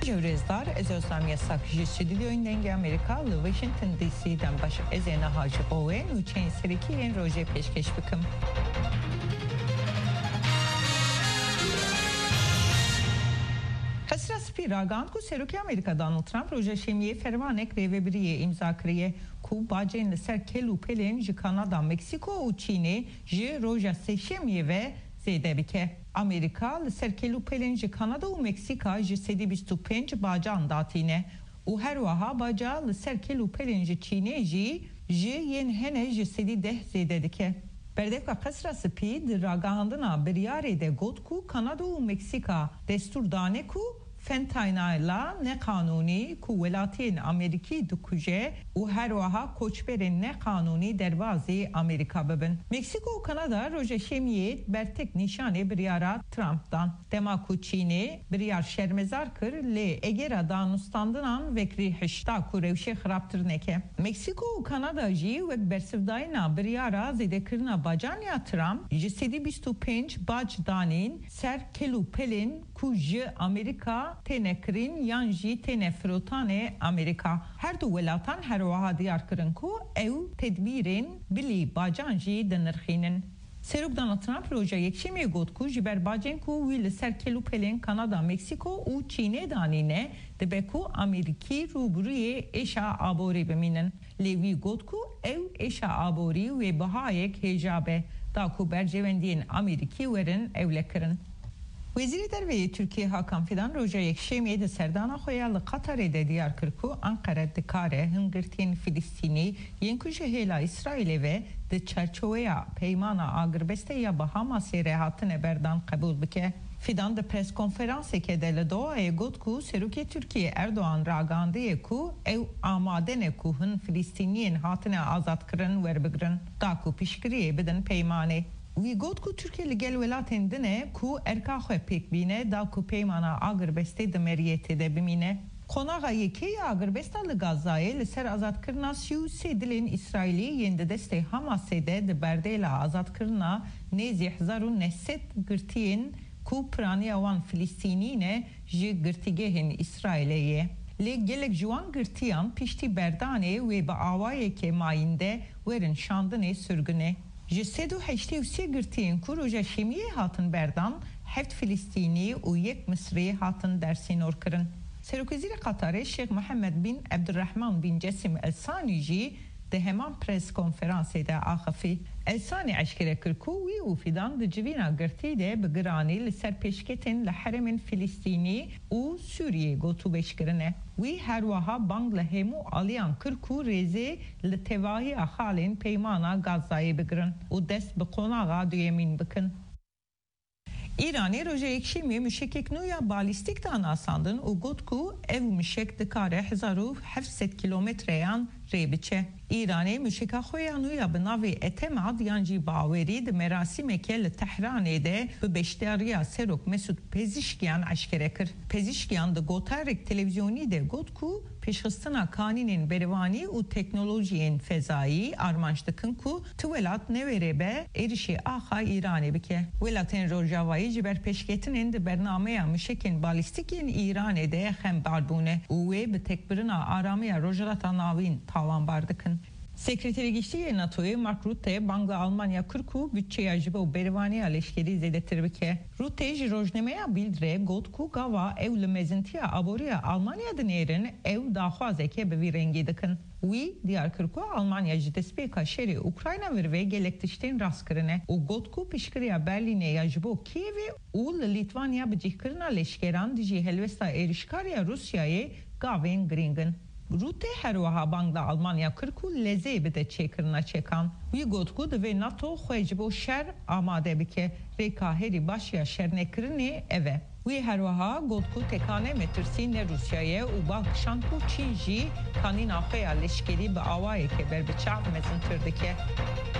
Cevrezdar, ez Özlem Yasak, stüdyoyun denge Amerikalı, Washington DC'den baş ezene hacı Owen, uçen seriki en roje peşkeş bıkım. Hasra spiragan ku seruki Amerika Donald Trump roje şemiye fervanek revebiriye imza kriye ku bacen ser kelu pelen ji Kanada, Meksiko u Çin'e ji roja seşemiye ve zedebike. Amerika li ser kelu pelen ji Kanada û Meksika ji 25 bacan datîne û her wiha baca li ser kelu pelen ji Çînê jî yên hene ji 10 zêde dike. Berdevka qesra spî di ragahandina biryarê de got ku Kanada û Meksika destur dane ku fentanayla ne kanuni ku welatiyên Amerîkî dikuje û her wiha koçberên ne kanuni derbazê Amerîka bibin. Meksiko û Kanada roja şemiyê bertek nîşanê biryara Trump'dan. Dema ku Çînê biryar şermezar kir lê egera danustandinan vekrî hişta ku rewşê xirabtir neke. Meksiko û Kanada jî wek bersivdayîna biryara zêdekirina bacan ya Trump ji 25 bac danîn ser kelû pelên ku ji Amerika tene kirin yan jî tene firotane Amerika. Her du welatan her wiha diyar kirin ku ew tedbîrên bilî bacan jî dinirxînin. Serok Donald Trump roja yekşemê got ku ji ber bacên ku wî li ser kelû pelên Kanada, Meksiko û Çînê danîne dibe ku Amerîkî rûbirûyê êşa aborî bimînin. Lê wî got ku ew êşa aborî wê bihayek hêja be da ku bercewendiyên Amerîkî werin ewlekirin. Vezîrê Derveyê Türkiye Hakan Fidan roja yekşemê di serdana xwe ya li Qatarê de diyar kir ku Ankara dikare hingirtiyên Filîstînî yên ku ji hêla İsraîlê ve di çerçeweya peymana agirbestê ya Bahamasê re hatine berdan qebûl bike. Fidan di preskonferanseke de li Dohayê got ku serokê Türkiye Erdoğan ragandiye ku ew amade ne ku hin Filîstîniyên hatine azadkirin werbigirin da ku piştgiriyê bidin peymanê. Wî got ku Türkiye li gel welatên dine ku erka xwe pêk bîne da ku peymana agirbestê di meriyetê de bimîne. Qonaxa yekê ya agirbesta li Gazayê li ser azadkirina 33 dilên İsraîlî yên di destê Hamasê de di berdêla azadkirina nêzî 1900 girtiyên ku piraniya wan Filîstînî ne ji girtîgehên İsraîlê ye. Lê gelek ji wan girtiyan piştî berdanê wê bi awayekê mayîn de werin şandinê sürgünê. Ji 83 girtiyên ku roja şemiyê hatin berdan, 7 Filîstînî û 1 Misrî hatin dersînor kirin. Serokwezîrê Qatarê Şeyh Mohammed bin Abdurrahman bin Cesim El Sani jî di heman preskonferansê de axivî. El Sani eşkere kir ku wî û Fidan di civîna girtî de bi giranî li ser pêşketên li herêmên Filîstînî û Sûriyê gotûbêjkirine. Wî her wiha bang li hemû aliyan kir ku rêzê li tevahiya xalên peymana Gazayê bigirin û dest bi qonaxa duyemîn bikin. İranê roja yekşemê müşekek nûya balîstîk dan asandin û got ku ev müşek dikare 1700 kilometreyan rê biçe. İranê müşeka xwe ya nûya bi navê Etemad yan jî bawerî di merasîmeke li Tehranê de bi beşdariya Serok Mesut Pezişkiyan eşkere kir. Pezişkiyan di gotarek televizyonî de got ku pêşxistina kanînên bervanî û teknolojiyên fezayî armanc dikin ku ti welat nevêrê be êrişê axa İranê bike. Welatên Rojavayî ji ber pêşketinên di bernameya müşekên balîstîkên İranê de xembar bûne û wê bi tekbirina aramiya rojhilata navîn tawanbar dikin. Sekreteri Giştî NATO'ya Mark Rutte bangla Almanya kir ku bütçeya ji bo bervaniya leşkerî zêdetir bike. Rutte ji rojnameya bildire got ku gava ew li mezintiya aboriya Almanya dinêrin ew daxwazeke bi vî rengî dikin. Wî diyar kir ku Almanya ji destpêka şerê Ukrayna vir ve gelek tiştên rastkirine û got ku piştgiriya Berlînê ya ji bo Kievê û li Lîtvanya bi cihkirina leşkeran di jî helwesta êrişkariya Rusyayê gavên girîngin. Rutte her wiha bangla Almanya kir ku lezê bide çêkirina çekan. Wî got ku divê NATO xwe ji bo şer amade bike. Rêka herî baş ya şernekirinê ev e. Wî her wiha got ku tekane metirsî ne Rusyayê û bakişan ku Çîn jî kanîna xwe ya leşkerî bi awayeke berbiçav mezintir dike.